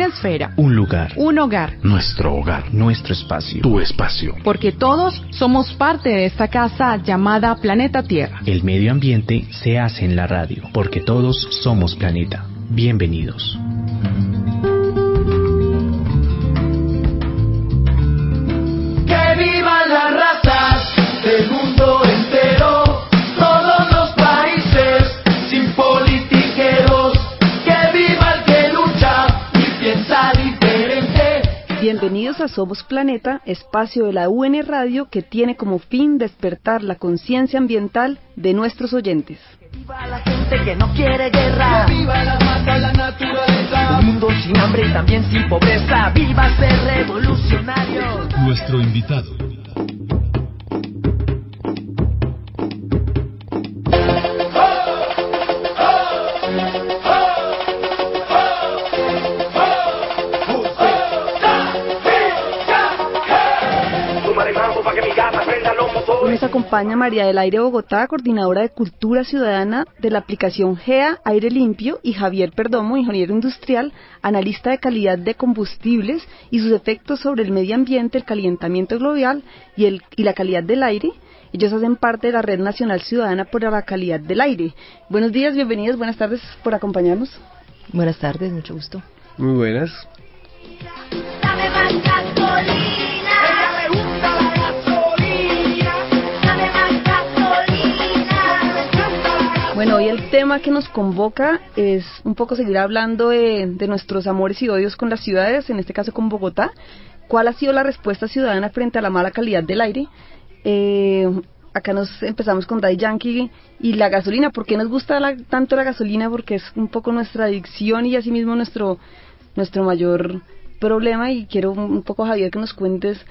esfera, un lugar, un hogar, nuestro hogar, nuestro espacio, tu espacio. Porque todos somos parte de esta casa llamada Planeta Tierra. El medio ambiente se hace en la radio, porque todos somos planeta. Bienvenidos. ¡Que vivan las razas del mundo entero! Todos los países, sin politiqueros. ¡Que viva el que lucha y piensa diferente! Bienvenidos a Somos Planeta, espacio de la UN Radio que tiene como fin despertar la conciencia ambiental de nuestros oyentes. ¡Que viva la gente que no quiere guerra! ¡Que viva la mata, la naturaleza! Un mundo sin hambre y también sin pobreza. ¡Viva ser revolucionario! Nuestro invitado. Hoy nos acompaña María del Aire Bogotá, coordinadora de Cultura Ciudadana de la aplicación GEA Aire Limpio, y Javier Perdomo, ingeniero industrial, analista de calidad de combustibles y sus efectos sobre el medio ambiente, el calentamiento global y la calidad del aire. Ellos hacen parte de la Red Nacional Ciudadana por la Calidad del Aire. Buenos días, bienvenidos, buenas tardes por acompañarnos. Buenas tardes, mucho gusto. Muy buenas. Dame más gasolina. Ella le gusta la gasolina. Dame más gasolina. Bueno, hoy el tema que nos convoca es un poco seguir hablando de nuestros amores y odios con las ciudades, en este caso con Bogotá. ¿Cuál ha sido la respuesta ciudadana frente a la mala calidad del aire? Acá nos empezamos con Daddy Yankee y la gasolina. ¿Por qué nos gusta tanto la gasolina? Porque es un poco nuestra adicción y asimismo nuestro mayor problema. Y quiero un poco, Javier, que nos cuentes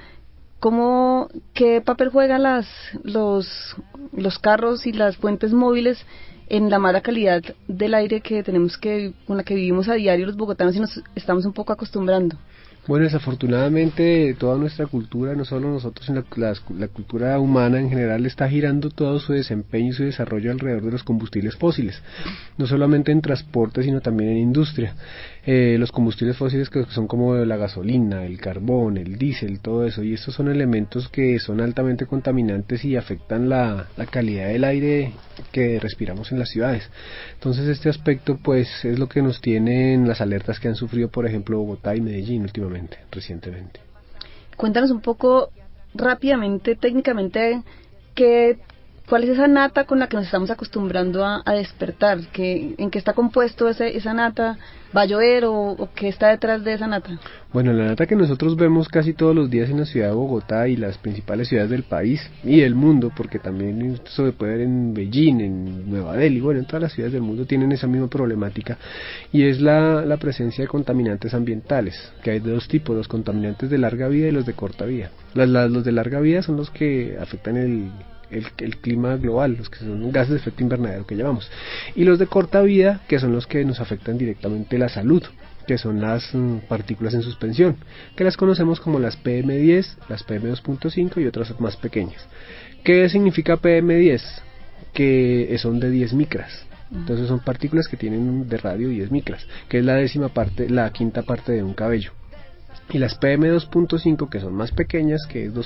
qué papel juegan los carros y las fuentes móviles en la mala calidad del aire que con la que vivimos a diario los bogotanos y nos estamos un poco acostumbrando. Bueno, desafortunadamente toda nuestra cultura, no solo nosotros, sino la cultura humana en general, está girando todo su desempeño y su desarrollo alrededor de los combustibles fósiles, no solamente en transporte, sino también en industria. Los combustibles fósiles que son como la gasolina, el carbón, el diésel, todo eso, y estos son elementos que son altamente contaminantes y afectan la calidad del aire que respiramos en las ciudades. Entonces este aspecto pues es lo que nos tiene en las alertas que han sufrido, por ejemplo, Bogotá y Medellín recientemente. Cuéntanos un poco rápidamente, técnicamente, ¿cuál es esa nata con la que nos estamos acostumbrando a despertar? ¿En qué está compuesto esa nata? ¿Va a llover o qué está detrás de esa nata? Bueno, la nata que nosotros vemos casi todos los días en la ciudad de Bogotá y las principales ciudades del país y del mundo, porque también esto se puede ver en Beijing, en Nueva Delhi, bueno, en todas las ciudades del mundo tienen esa misma problemática, y es la presencia de contaminantes ambientales, que hay de dos tipos, los contaminantes de larga vida y los de corta vida. Los de larga vida son los que afectan el clima global, los que son gases de efecto invernadero que llamamos, y los de corta vida, que son los que nos afectan directamente la salud, que son las partículas en suspensión, que las conocemos como las PM10, las PM2.5 y otras más pequeñas. ¿Qué significa PM10? Que son de 10 micras. Entonces son partículas que tienen de radio 10 micras, que es la quinta parte de un cabello. Y las PM2.5, que son más pequeñas, que es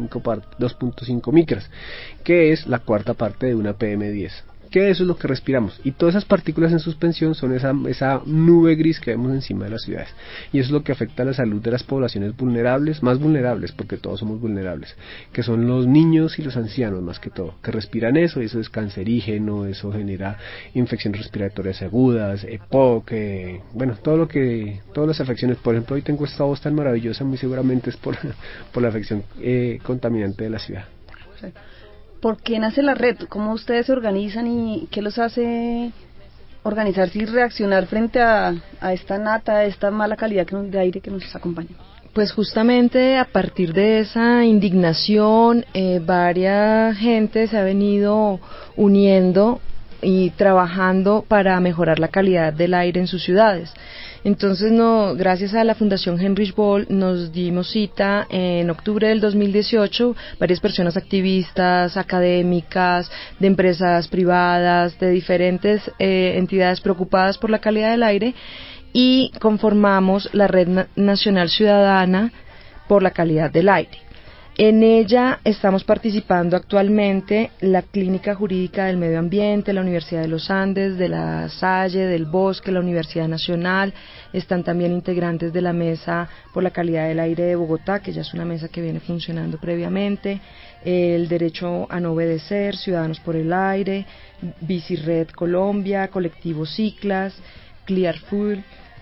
2.5 micras, que es la cuarta parte de una PM10, que eso es lo que respiramos, y todas esas partículas en suspensión son esa nube gris que vemos encima de las ciudades, y eso es lo que afecta a la salud de las poblaciones más vulnerables, porque todos somos vulnerables, que son los niños y los ancianos más que todo, que respiran eso, y eso es cancerígeno, eso genera infecciones respiratorias agudas, EPOC, bueno, todas las afecciones. Por ejemplo, hoy tengo esta voz tan maravillosa, muy seguramente es por la afección contaminante de la ciudad. ¿Por qué nace la red? ¿Cómo ustedes se organizan y qué los hace organizarse y reaccionar frente a esta nata, a esta mala calidad de aire que nos acompaña? Pues justamente a partir de esa indignación, varias gente se ha venido uniendo y trabajando para mejorar la calidad del aire en sus ciudades. Entonces, gracias a la Fundación Heinrich Böll, nos dimos cita en octubre del 2018, varias personas activistas, académicas, de empresas privadas, de diferentes entidades preocupadas por la calidad del aire, y conformamos la Red Nacional Ciudadana por la Calidad del Aire. En ella estamos participando actualmente la Clínica Jurídica del Medio Ambiente, la Universidad de los Andes, de la Salle, del Bosque, la Universidad Nacional. Están también integrantes de la Mesa por la Calidad del Aire de Bogotá, que ya es una mesa que viene funcionando previamente, el Derecho a No Obedecer, Ciudadanos por el Aire, Bicired Colombia, Colectivo Ciclas, Clear Food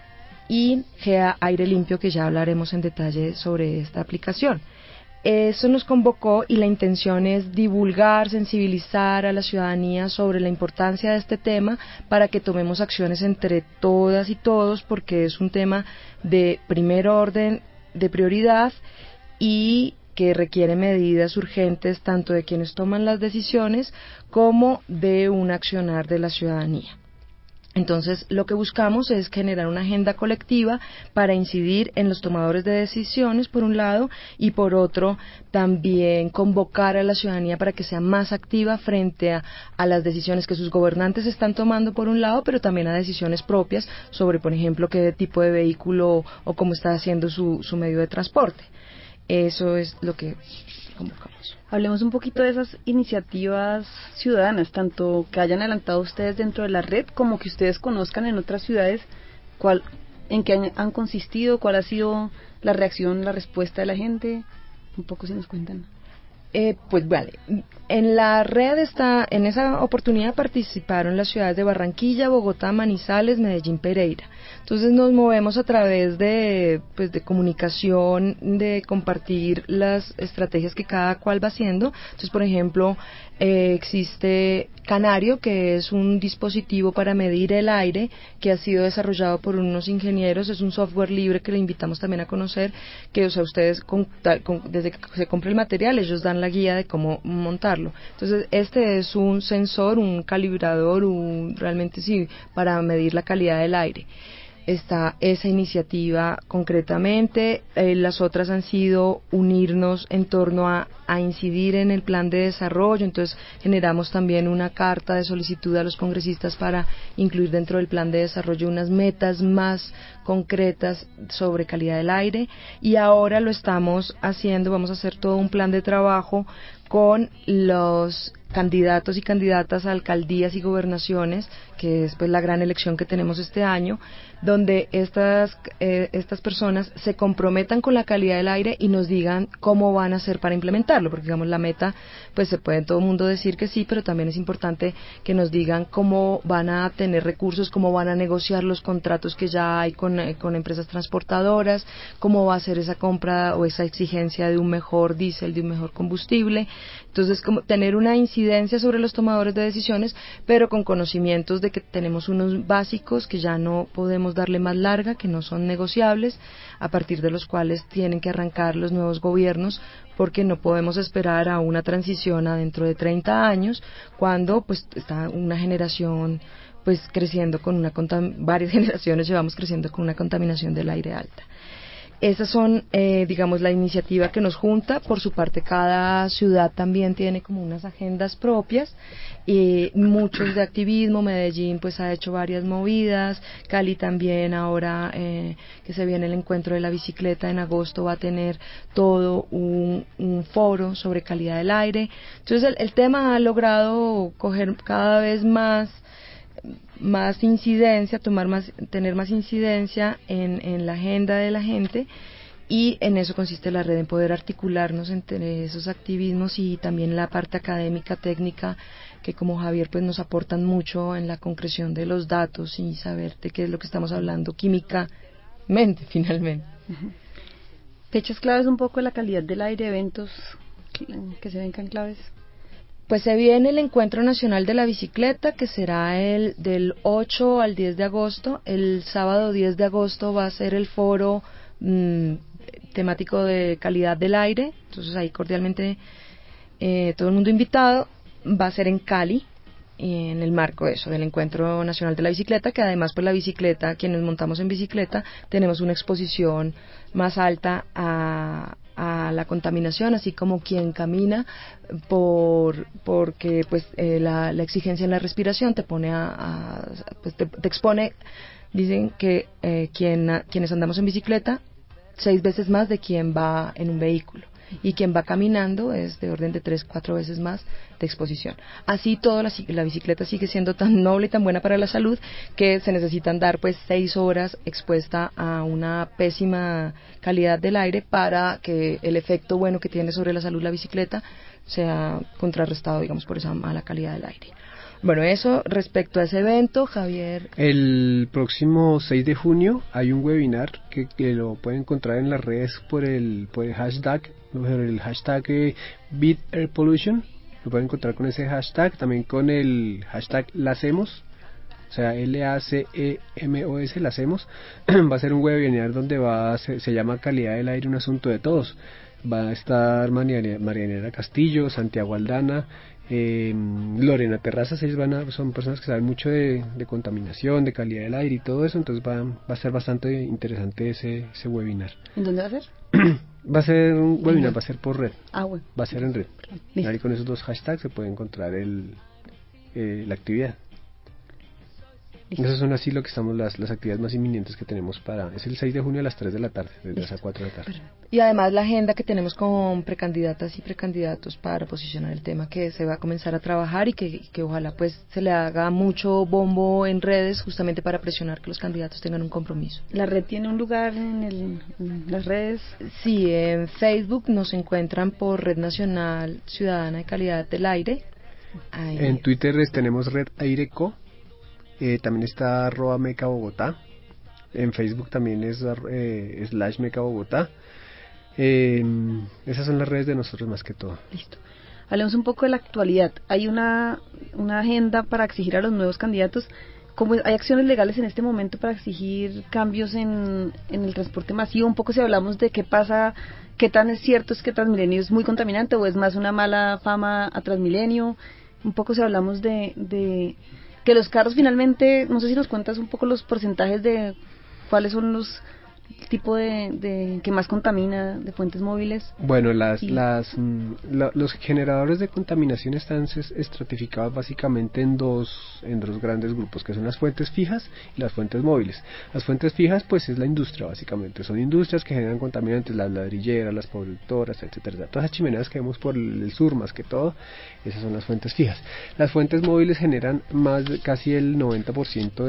y GEA Aire Limpio, que ya hablaremos en detalle sobre esta aplicación. Eso nos convocó y la intención es divulgar, sensibilizar a la ciudadanía sobre la importancia de este tema para que tomemos acciones entre todas y todos, porque es un tema de primer orden, de prioridad y que requiere medidas urgentes tanto de quienes toman las decisiones como de un accionar de la ciudadanía. Entonces, lo que buscamos es generar una agenda colectiva para incidir en los tomadores de decisiones, por un lado, y por otro, también convocar a la ciudadanía para que sea más activa frente a las decisiones que sus gobernantes están tomando, por un lado, pero también a decisiones propias sobre, por ejemplo, qué tipo de vehículo o cómo está haciendo su medio de transporte. Eso es lo que convocamos. Hablemos un poquito de esas iniciativas ciudadanas, tanto que hayan adelantado ustedes dentro de la red, como que ustedes conozcan en otras ciudades en qué han consistido, cuál ha sido la reacción, la respuesta de la gente. Un poco si nos cuentan. Pues vale, en la red en esa oportunidad participaron las ciudades de Barranquilla, Bogotá, Manizales, Medellín, Pereira. Entonces nos movemos a través de comunicación, de compartir las estrategias que cada cual va haciendo. Entonces, por ejemplo, existe Canario, que es un dispositivo para medir el aire que ha sido desarrollado por unos ingenieros. Es un software libre que le invitamos también a conocer, que ustedes desde que se compra el material, ellos dan la guía de cómo montarlo. Entonces, este es un sensor, un calibrador, realmente sí, para medir la calidad del aire. Está esa iniciativa concretamente. Las otras han sido unirnos en torno a incidir en el plan de desarrollo. Entonces generamos también una carta de solicitud a los congresistas para incluir dentro del plan de desarrollo unas metas más concretas sobre calidad del aire, y ahora lo estamos haciendo. Vamos a hacer todo un plan de trabajo con los candidatos y candidatas a alcaldías y gobernaciones, que es pues la gran elección que tenemos este año, donde estas personas se comprometan con la calidad del aire y nos digan cómo van a hacer para implementarlo, porque digamos la meta, pues se puede en todo el mundo decir que sí, pero también es importante que nos digan cómo van a tener recursos, cómo van a negociar los contratos que ya hay con empresas transportadoras, cómo va a ser esa compra o esa exigencia de un mejor diésel, de un mejor combustible. Entonces, como tener una incidencia sobre los tomadores de decisiones, pero con conocimientos de que tenemos unos básicos que ya no podemos darle más larga, que no son negociables, a partir de los cuales tienen que arrancar los nuevos gobiernos, porque no podemos esperar a una transición a dentro de 30 años, cuando pues está una generación pues creciendo con varias generaciones llevamos creciendo con una contaminación del aire alta. Esas son, digamos, la iniciativa que nos junta. Por su parte, cada ciudad también tiene como unas agendas propias, muchos de activismo. Medellín pues ha hecho varias movidas, Cali también ahora que se viene el encuentro de la bicicleta en agosto va a tener todo un foro sobre calidad del aire. Entonces el tema ha logrado coger cada vez más incidencia, tener más incidencia en la agenda de la gente, y en eso consiste la red, en poder articularnos entre esos activismos y también la parte académica, técnica, que como Javier pues nos aportan mucho en la concreción de los datos y saber de qué es lo que estamos hablando químicamente finalmente. Fechas claves un poco de la calidad del aire, eventos que se vengan claves. Pues se viene el Encuentro Nacional de la Bicicleta, que será del 8 al 10 de agosto. El sábado 10 de agosto va a ser el foro temático de calidad del aire. Entonces ahí cordialmente todo el mundo invitado. Va a ser en Cali. en el marco de eso, del Encuentro Nacional de la Bicicleta, que además pues la bicicleta, quienes montamos en bicicleta, tenemos una exposición más alta a la contaminación, así como quien camina, porque pues la exigencia en la respiración te pone pues, te expone. Dicen que quienes andamos en bicicleta 6 veces más de quien va en un vehículo, y quien va caminando es de orden de 3-4 veces más de exposición. Así todo, la bicicleta sigue siendo tan noble y tan buena para la salud que se necesitan dar pues 6 horas expuesta a una pésima calidad del aire para que el efecto bueno que tiene sobre la salud la bicicleta sea contrarrestado, digamos, por esa mala calidad del aire. Bueno, eso respecto a ese evento, Javier. El próximo 6 de junio hay un webinar que lo pueden encontrar en las redes por el hashtag Beat Air Pollution. Lo pueden encontrar con ese hashtag, también con el hashtag Lacemos, o sea, LACEMOS, Lacemos. Va a ser un webinar donde se llama Calidad del Aire, un asunto de todos. Va a estar Marianela Castillo, Santiago Aldana, Lorena Terrazas. Ellos son personas que saben mucho de contaminación, de calidad del aire y todo eso, entonces va a ser bastante interesante ese webinar. ¿En dónde va a ser? Va a ser un webinar, va a ser por red. Bueno. Va a ser en red. Listo. Ahí con esos 2 hashtags se puede encontrar la actividad. Listo. Esas son así lo que estamos las actividades más inminentes que tenemos es el 6 de junio a las 3 de la tarde, desde las 4 de la tarde. Y además la agenda que tenemos con precandidatas y precandidatos para posicionar el tema, que se va a comenzar a trabajar y que ojalá pues se le haga mucho bombo en redes, justamente para presionar que los candidatos tengan un compromiso. ¿La red tiene un lugar en las redes? Sí, en Facebook nos encuentran por Red Nacional Ciudadana de Calidad del Aire. Ahí. En Twitter tenemos Red Aireco. También está @Meca Bogotá. En Facebook también es /Meca Bogotá. Esas son las redes de nosotros más que todo. Listo. Hablemos un poco de la actualidad. Hay una agenda para exigir a los nuevos candidatos. ¿Hay acciones legales en este momento para exigir cambios en el transporte masivo? Un poco si hablamos de qué pasa, qué tan es cierto es que Transmilenio es muy contaminante o es más una mala fama a Transmilenio. Un poco si hablamos de que los carros finalmente, no sé si nos cuentas un poco los porcentajes de cuáles son los tipos de que más contamina de fuentes móviles. Bueno, los generadores de contaminación están estratificados básicamente en dos grandes grupos, que son las fuentes fijas y las fuentes móviles. Las fuentes fijas pues es la industria básicamente, son industrias que generan contaminantes, las ladrilleras, las productoras, etcétera. Todas las chimeneas que vemos por el sur más que todo, esas son las fuentes fijas. Las fuentes móviles generan casi el 90%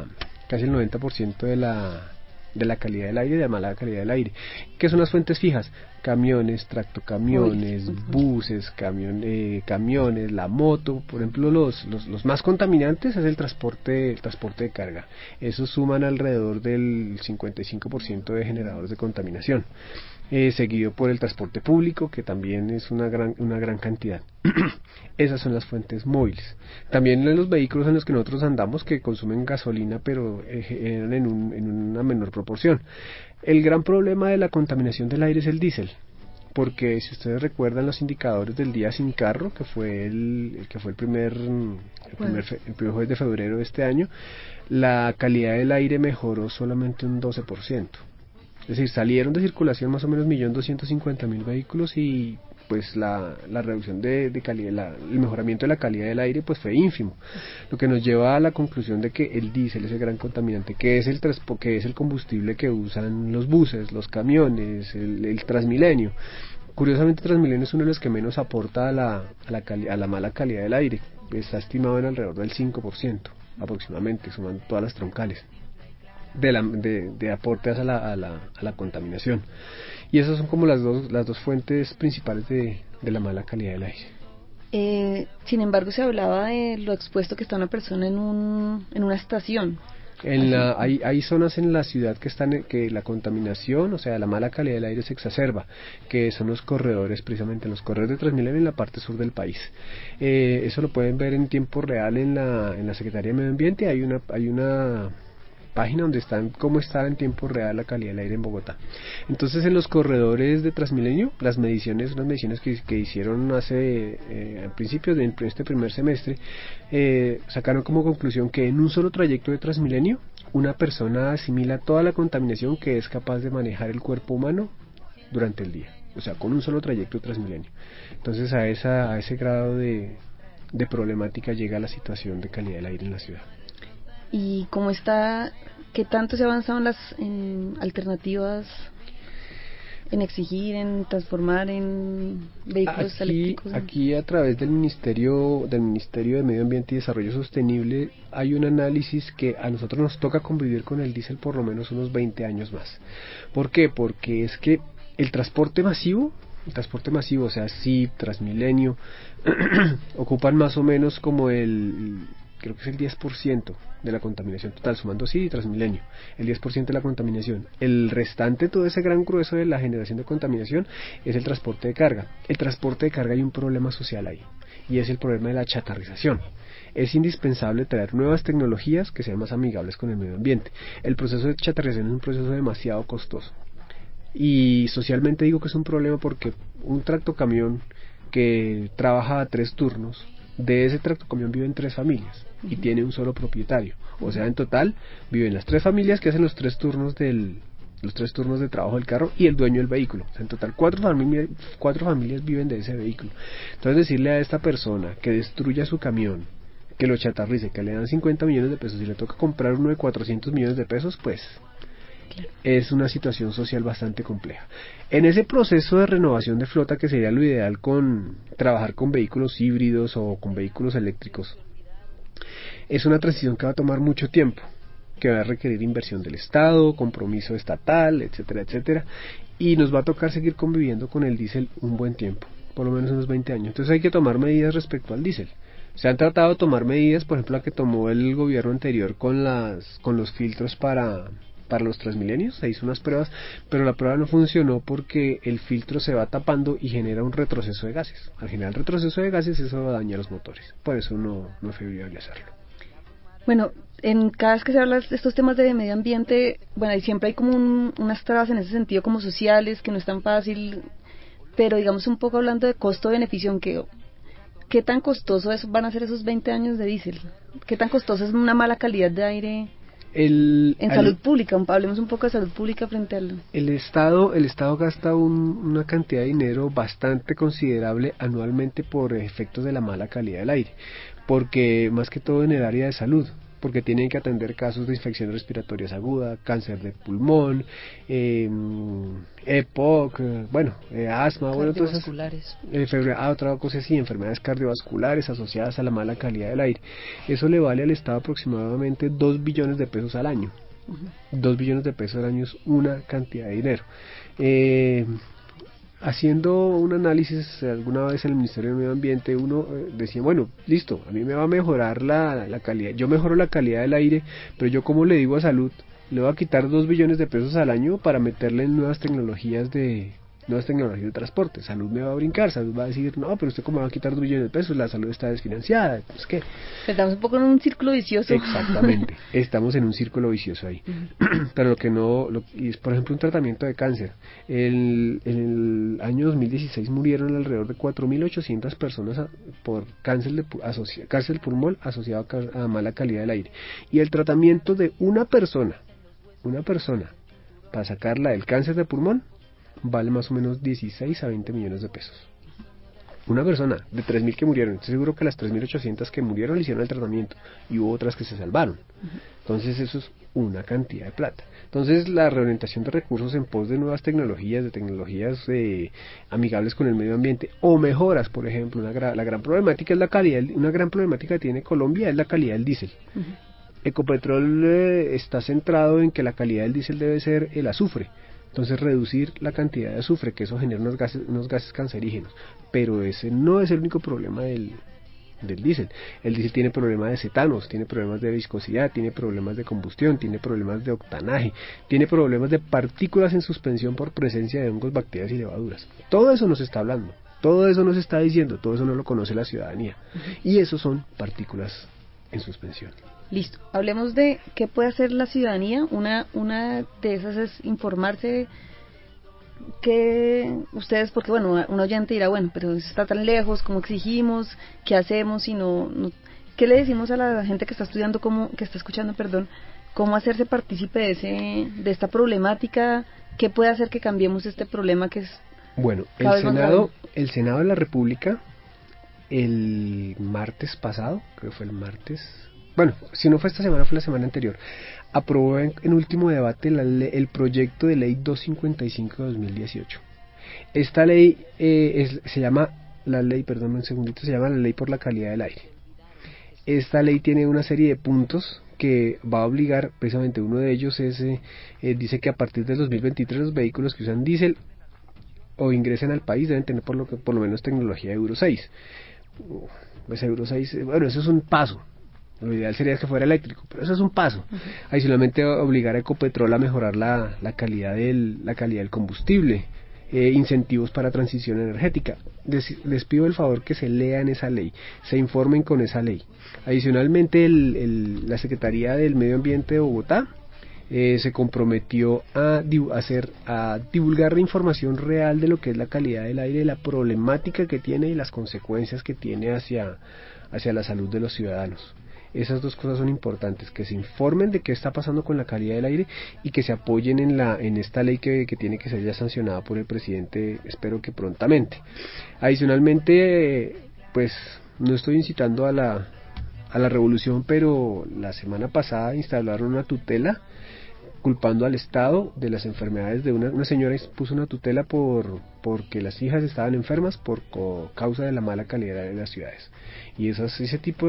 de la calidad del aire, de la mala calidad del aire. ¿Qué son las fuentes fijas? Camiones, tractocamiones, buses, camiones, la moto. Por ejemplo, los más contaminantes es el transporte de carga. Esos suman alrededor del 55% de generadores de contaminación. Seguido por el transporte público, que también es una gran cantidad. Esas son las fuentes móviles. También los vehículos en los que nosotros andamos, que consumen gasolina, pero en una menor proporción. El gran problema de la contaminación del aire es el diésel, porque si ustedes recuerdan los indicadores del día sin carro, que fue el primer jueves de febrero de este año, la calidad del aire mejoró solamente un 12%. Es decir, salieron de circulación más o menos 1.250.000 vehículos y pues la reducción de calidad, el mejoramiento de la calidad del aire pues fue ínfimo, lo que nos lleva a la conclusión de que el diésel es el gran contaminante, que es el combustible que usan los buses, los camiones, el Transmilenio. Curiosamente, Transmilenio es uno de los que menos aporta a la mala calidad del aire, está estimado en alrededor del 5% aproximadamente, sumando todas las troncales de aportes a la contaminación. Y esas son como las dos fuentes principales de la mala calidad del aire. Sin embargo, se hablaba de lo expuesto que está una persona en una estación. Hay zonas en la ciudad que la contaminación, o sea, la mala calidad del aire se exacerba, que son los corredores, precisamente los corredores de Transmilenio en la parte sur del país. Eso lo pueden ver en tiempo real en la Secretaría de Medio Ambiente. Hay una página donde están cómo está en tiempo real la calidad del aire en Bogotá. Entonces, en los corredores de Transmilenio, unas mediciones que hicieron hace a principios de este primer semestre, sacaron como conclusión que en un solo trayecto de Transmilenio una persona asimila toda la contaminación que es capaz de manejar el cuerpo humano durante el día, o sea, con un solo trayecto de Transmilenio. Entonces a ese grado de problemática llega la situación de calidad del aire en la ciudad. ¿Y cómo está, qué tanto se ha avanzado en alternativas, en exigir, en transformar en vehículos eléctricos? Aquí a través del Ministerio de Medio Ambiente y Desarrollo Sostenible hay un análisis que a nosotros nos toca convivir con el diésel por lo menos unos 20 años más. ¿Por qué? Porque es que el transporte masivo, o sea, SIP, Transmilenio, ocupan más o menos como creo que es el 10% de la contaminación total, sumando SIP y Transmilenio, el 10% de la contaminación. El restante, todo ese gran grueso de la generación de contaminación, es el transporte de carga. El transporte de carga hay un problema social ahí, y es el problema de la chatarrización. Es indispensable traer nuevas tecnologías que sean más amigables con el medio ambiente. El proceso de chatarrización es un proceso demasiado costoso. Y socialmente digo que es un problema porque un tractocamión que trabaja a 3 turnos, de ese tractocamión viven 3 familias y tiene un solo propietario. O sea, en total viven las 3 familias que hacen los 3 turnos de trabajo del carro y el dueño del vehículo. O sea, en total 4 familias viven de ese vehículo. Entonces decirle a esta persona que destruya su camión, que lo chatarrice, que le dan 50 millones de pesos y le toca comprar uno de 400 millones de pesos, pues es una situación social bastante compleja. En ese proceso de renovación de flota, que sería lo ideal con trabajar con vehículos híbridos o con vehículos eléctricos, es una transición que va a tomar mucho tiempo, que va a requerir inversión del Estado, compromiso estatal, etcétera, etcétera, y nos va a tocar seguir conviviendo con el diésel un buen tiempo, por lo menos unos 20 años. Entonces hay que tomar medidas respecto al diésel. Se han tratado de tomar medidas, por ejemplo, la que tomó el gobierno anterior con los filtros para los Transmilenios. Se hizo unas pruebas, pero la prueba no funcionó porque el filtro se va tapando y genera un retroceso de gases. Al generar retroceso de gases, eso va a dañar los motores. Por eso no fue viable hacerlo. Bueno, cada vez que se habla de estos temas de medio ambiente, bueno, y siempre hay como unas trabas en ese sentido, como sociales, que no es tan fácil, pero digamos un poco hablando de costo-beneficio, ¿qué tan costoso van a ser esos 20 años de diésel? ¿Qué tan costoso es una mala calidad de aire en salud pública? Hablemos un poco de salud pública frente al... El Estado gasta una cantidad de dinero bastante considerable anualmente por efectos de la mala calidad del aire, porque más que todo en el área de salud, porque tienen que atender casos de infecciones respiratorias agudas, cáncer de pulmón, EPOC, asma, cardiovasculares. Otra cosa así, enfermedades cardiovasculares asociadas a la mala calidad del aire. Eso le vale al Estado aproximadamente 2 billones de pesos al año. 2 billones de pesos al año es una cantidad de dinero. Haciendo un análisis alguna vez en el Ministerio de Medio Ambiente, uno decía, bueno, listo, a mí me va a mejorar la calidad, yo mejoro la calidad del aire, pero yo como le digo a salud, le voy a quitar 2 billones de pesos al año para meterle en nuevas tecnologías de transporte. Salud me va a brincar, salud va a decir, no, pero usted cómo va a quitar 2 billones de pesos, la salud está desfinanciada. Pues, ¿qué? Estamos un poco en un círculo vicioso. Exactamente, estamos en un círculo vicioso ahí. Pero lo que no, y es por ejemplo un tratamiento de cáncer. En el año 2016 murieron alrededor de 4.800 personas por cáncer del pulmón asociado a mala calidad del aire. Y el tratamiento de una persona, para sacarla del cáncer de pulmón, vale más o menos 16 a 20 millones de pesos. Una persona de 3.000 que murieron, estoy seguro que las 3.800 que murieron le hicieron el tratamiento y hubo otras que se salvaron. Entonces eso es una cantidad de plata. Entonces la reorientación de recursos en pos de nuevas tecnologías, amigables con el medio ambiente o mejoras, por ejemplo, la gran problemática es la calidad, una gran problemática que tiene Colombia es la calidad del diésel. Ecopetrol está centrado en que la calidad del diésel debe ser el azufre. Entonces reducir la cantidad de azufre, que eso genera unos gases cancerígenos, pero ese no es el único problema del diésel. El diésel tiene problemas de cetanos, tiene problemas de viscosidad, tiene problemas de combustión, tiene problemas de octanaje, tiene problemas de partículas en suspensión por presencia de hongos, bacterias y levaduras. Todo eso nos está hablando, todo eso nos está diciendo, todo eso no lo conoce la ciudadanía, y eso son partículas en suspensión. Listo. Hablemos de qué puede hacer la ciudadanía. Una de esas es informarse que ustedes, porque bueno, un oyente dirá, bueno, pero está tan lejos, ¿cómo exigimos? ¿Qué hacemos si no? ¿Qué le decimos a la gente que está estudiando, que está escuchando, perdón, cómo hacerse partícipe de esta problemática? ¿Qué puede hacer que cambiemos este problema que es bueno, cada vez más grave? El Senado de la República, el martes pasado, creo que fue el martes, bueno, si no fue esta semana, fue la semana anterior, aprobó en último debate el proyecto de ley 255 de 2018. Esta ley se llama la ley por la calidad del aire. Esta ley tiene una serie de puntos que va a obligar, precisamente uno de ellos es, dice que a partir del 2023 los vehículos que usan diésel o ingresen al país deben tener por lo menos tecnología Euro 6. Pues Euro 6, bueno, eso es un paso. Lo ideal sería que fuera eléctrico, pero eso es un paso. Adicionalmente, obligar a Ecopetrol a mejorar la calidad del combustible, incentivos para transición energética. Les pido el favor que se lean esa ley, se informen con esa ley. Adicionalmente, la Secretaría del Medio Ambiente de Bogotá se comprometió a divulgar la información real de lo que es la calidad del aire, la problemática que tiene y las consecuencias que tiene hacia la salud de los ciudadanos. Esas dos cosas son importantes, que se informen de qué está pasando con la calidad del aire y que se apoyen en esta ley que tiene que ser ya sancionada por el presidente, espero que prontamente. Adicionalmente, pues no estoy incitando a la revolución, pero la semana pasada instalaron una tutela culpando al Estado de las enfermedades de una señora puso una tutela porque las hijas estaban enfermas por causa de la mala calidad de las ciudades. Y ese tipo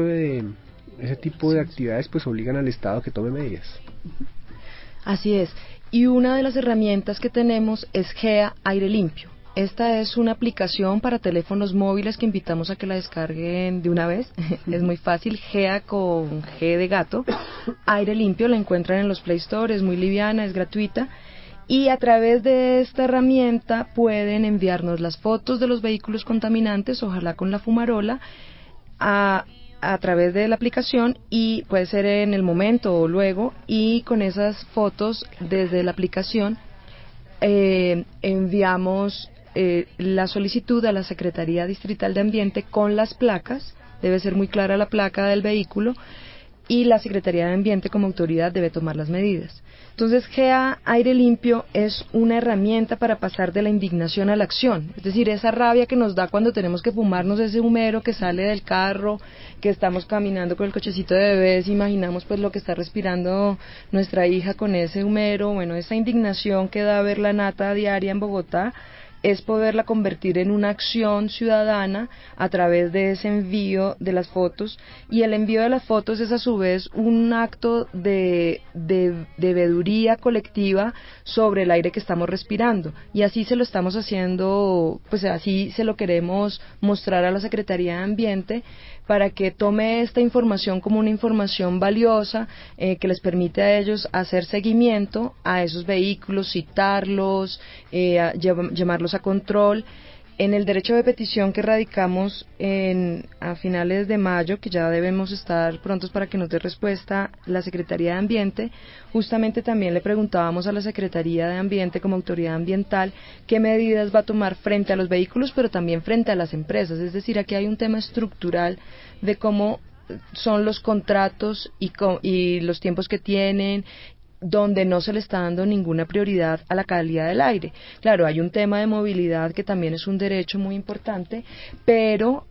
de actividades pues obligan al Estado a que tome medidas. Así es. Y una de las herramientas que tenemos es GEA Aire Limpio. Esta es una aplicación para teléfonos móviles que invitamos a que la descarguen de una vez. Es muy fácil, GEA con G de gato. Aire Limpio, la encuentran en los Play Store, es muy liviana, es gratuita. Y a través de esta herramienta pueden enviarnos las fotos de los vehículos contaminantes, ojalá con la fumarola, a través de la aplicación, y puede ser en el momento o luego, y con esas fotos desde la aplicación enviamos la solicitud a la Secretaría Distrital de Ambiente con las placas, debe ser muy clara la placa del vehículo, y la Secretaría de Ambiente como autoridad debe tomar las medidas. Entonces, GEA Aire Limpio es una herramienta para pasar de la indignación a la acción, es decir, esa rabia que nos da cuando tenemos que fumarnos ese humero que sale del carro, que estamos caminando con el cochecito de bebés, imaginamos pues lo que está respirando nuestra hija con ese humero, bueno, esa indignación que da ver la nata diaria en Bogotá, es poderla convertir en una acción ciudadana a través de ese envío de las fotos, y el envío de las fotos es a su vez un acto de veeduría colectiva sobre el aire que estamos respirando, y así se lo estamos haciendo, pues así se lo queremos mostrar a la Secretaría de Ambiente para que tome esta información como una información valiosa que les permite a ellos hacer seguimiento a esos vehículos, citarlos, llamarlos a control. En el derecho de petición que radicamos a finales de mayo, que ya debemos estar prontos para que nos dé respuesta la Secretaría de Ambiente, justamente también le preguntábamos a la Secretaría de Ambiente como autoridad ambiental qué medidas va a tomar frente a los vehículos, pero también frente a las empresas. Es decir, aquí hay un tema estructural de cómo son los contratos y los tiempos que tienen, donde no se le está dando ninguna prioridad a la calidad del aire. Claro, hay un tema de movilidad que también es un derecho muy importante, pero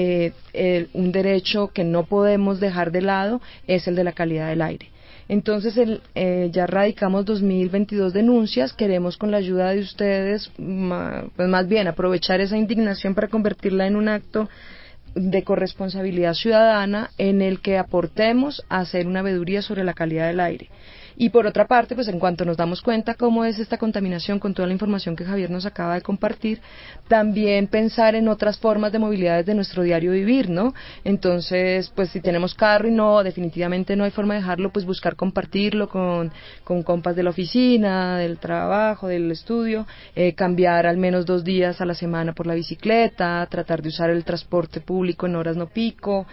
un derecho que no podemos dejar de lado es el de la calidad del aire. Entonces, ya radicamos 2022 denuncias, queremos con la ayuda de ustedes, pues más bien aprovechar esa indignación para convertirla en un acto de corresponsabilidad ciudadana en el que aportemos a hacer una veeduría sobre la calidad del aire. Y por otra parte, pues en cuanto nos damos cuenta cómo es esta contaminación con toda la información que Javier nos acaba de compartir, también pensar en otras formas de movilidad de nuestro diario vivir, ¿no? Entonces, pues si tenemos carro y definitivamente no hay forma de dejarlo, pues buscar compartirlo con compas de la oficina, del trabajo, del estudio, cambiar al menos 2 días a la semana por la bicicleta, tratar de usar el transporte público en horas no pico.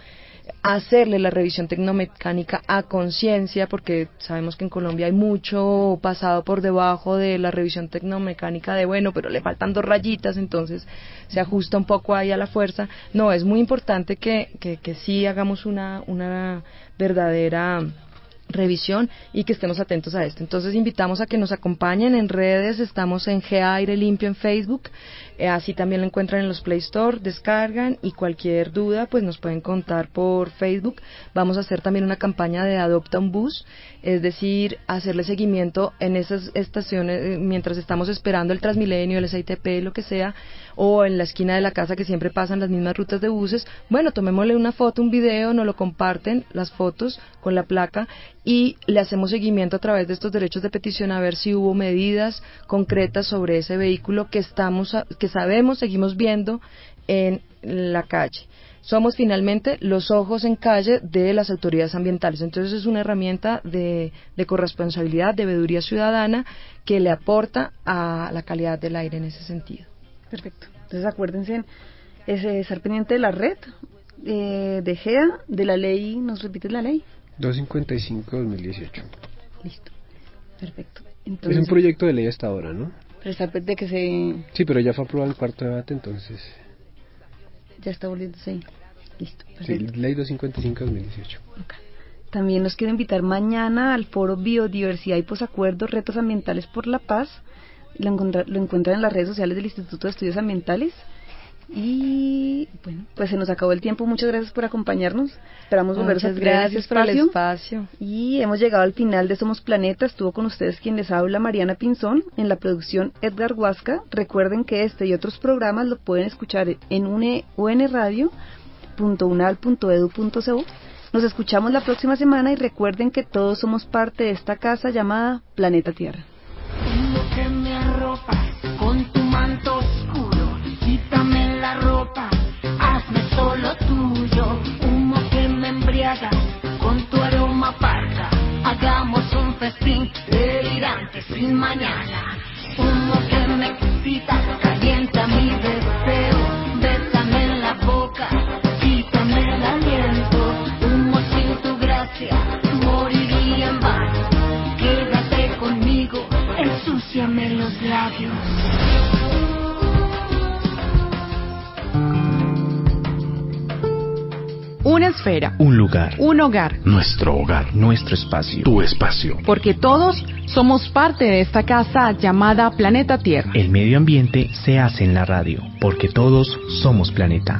hacerle la revisión tecnomecánica a conciencia, porque sabemos que en Colombia hay mucho pasado por debajo de la revisión tecnomecánica de bueno, pero le faltan 2 rayitas, entonces se ajusta un poco ahí a la fuerza. No, es muy importante que sí hagamos una verdadera revisión y que estemos atentos a esto. Entonces invitamos a que nos acompañen en redes, estamos en GA Aire Limpio en Facebook, así también lo encuentran en los Play Store, descargan, y cualquier duda pues nos pueden contar por Facebook. Vamos a hacer también una campaña de Adopta un Bus, es decir, hacerle seguimiento en esas estaciones mientras estamos esperando el Transmilenio, el SITP, lo que sea, o en la esquina de la casa que siempre pasan las mismas rutas de buses. Bueno, tomémosle una foto, un video, nos lo comparten las fotos con la placa y le hacemos seguimiento a través de estos derechos de petición a ver si hubo medidas concretas sobre ese vehículo que sabemos, seguimos viendo en la calle. Somos finalmente los ojos en calle de las autoridades ambientales. Entonces es una herramienta de corresponsabilidad, de veeduría ciudadana, que le aporta a la calidad del aire en ese sentido. Perfecto. Entonces acuérdense, estar pendiente de la red, de GEA, de la ley. ¿Nos repites la ley? 255/2018. Listo. Perfecto. Entonces, es un proyecto de ley hasta ahora, ¿no? De que se... Sí, pero ya fue aprobado el 4º debate, entonces... Ya está volviéndose ahí. Listo. Perfecto. Sí, ley 255/2018. Okay. También los quiero invitar mañana al foro Biodiversidad y Posacuerdos, Retos Ambientales por la Paz. Lo encuentran en las redes sociales del Instituto de Estudios Ambientales. Y bueno, pues se nos acabó el tiempo. Muchas gracias por acompañarnos. Esperamos volveros a tener este por el espacio. Y hemos llegado al final de Somos Planeta. Estuvo con ustedes quien les habla, Mariana Pinzón, en la producción Edgar Huasca. Recuerden que este y otros programas lo pueden escuchar en unradio.unal.edu.co. Nos escuchamos la próxima semana y recuerden que todos somos parte de esta casa llamada Planeta Tierra. Tengo que me arropas con tu manto oscuro, quítame la ropa, hazme solo tuyo. Humo que me embriaga con tu aroma parca, hagamos un festín delirante sin mañana. Humo que me excita, calienta mi deseo, bésame en la boca, quítame el aliento. Humo sin tu gracia, moriría en vano. Quédate conmigo, ensúciame los labios. Una esfera. Un lugar. Un hogar. Nuestro hogar. Nuestro espacio. Tu espacio. Porque todos somos parte de esta casa llamada Planeta Tierra. El medio ambiente se hace en la radio. Porque todos somos planeta.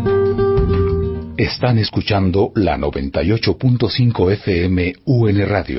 Están escuchando la 98.5 FM UN Radio.